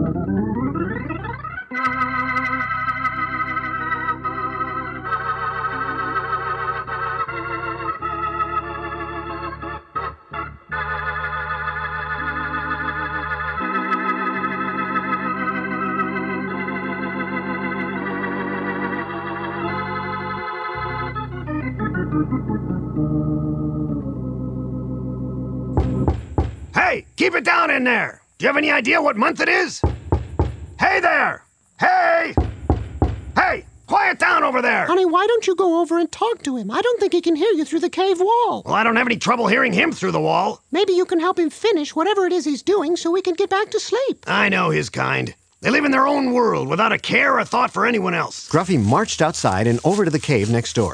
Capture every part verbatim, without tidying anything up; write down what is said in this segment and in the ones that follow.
Hey, keep it down in there! Do you have any idea what month it is? Hey there! Hey! Hey! Quiet down over there! Honey, why don't you go over and talk to him? I don't think he can hear you through the cave wall. Well, I don't have any trouble hearing him through the wall. Maybe you can help him finish whatever it is he's doing so we can get back to sleep. I know his kind. They live in their own world without a care or thought for anyone else. Gruffy marched outside and over to the cave next door.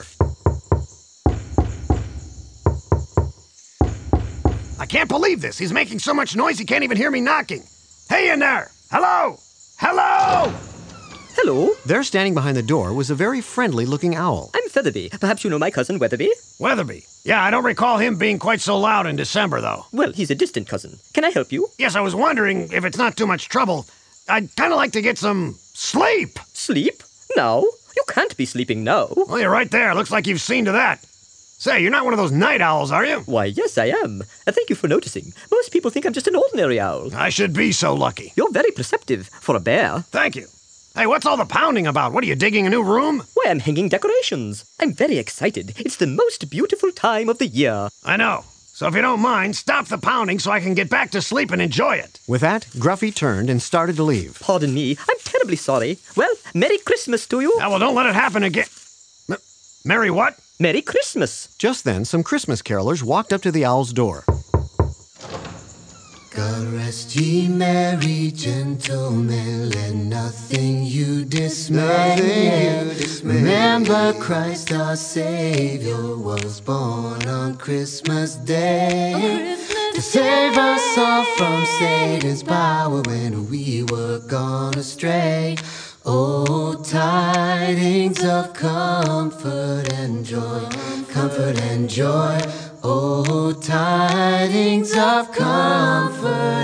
I can't believe this. He's making so much noise he can't even hear me knocking. Hey in there! Hello! Hello! Hello. There, standing behind the door, was a very friendly-looking owl. I'm Featherby. Perhaps you know my cousin, Weatherby? Weatherby. Yeah, I don't recall him being quite so loud in December, though. Well, he's a distant cousin. Can I help you? Yes, I was wondering if it's not too much trouble. I'd kind of like to get some sleep. Sleep? Now? You can't be sleeping now. Well, you're right there. Looks like you've seen to that. Say, you're not one of those night owls, are you? Why, yes, I am. Uh, thank you for noticing. Most people think I'm just an ordinary owl. I should be so lucky. You're very perceptive for a bear. Thank you. Hey, what's all the pounding about? What, are you digging a new room? Why, I'm hanging decorations. I'm very excited. It's the most beautiful time of the year. I know. So if you don't mind, stop the pounding so I can get back to sleep and enjoy it. With that, Gruffy turned and started to leave. Pardon me. I'm terribly sorry. Well, Merry Christmas to you. Now, well, don't let it happen again. M- Merry what? Merry Christmas. Just then, some Christmas carolers walked up to the owl's door. God rest ye merry gentlemen, let nothing you dismay. Nothing you dismay. Remember Christ our Savior was born on Christmas Day, on Christmas to save Day. Us all from Satan's power when we were gone astray. Oh, tidings of comfort and joy, comfort and joy. Oh, tidings of comfort